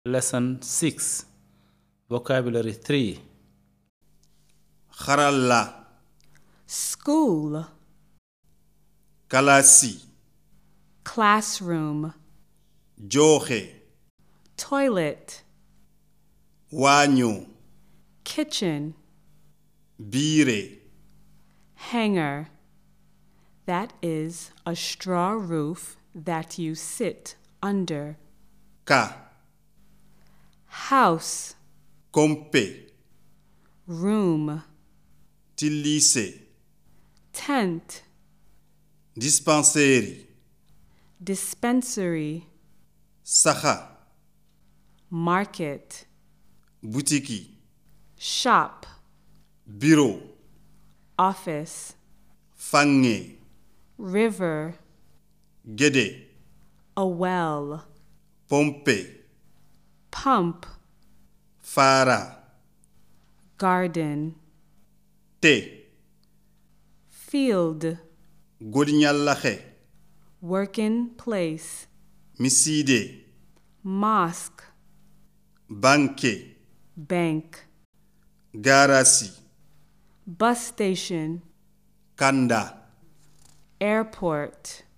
Lesson 6, Vocabulary 3. Haralla, School, kalasi, classroom, joxe, toilet, wanyo, kitchen, bire, hanger. That is a straw roof that you sit under. ka, House, kompe, room, tilise, tent, dispensary, dispensary, saha, market, butiki, shop, bureau, office, fange, river, gede, a well, pompe, pump, fara, garden, te, field, godinyalahe, working place, miside, mosque, banke, bank, garasi, bus station, kanda, airport.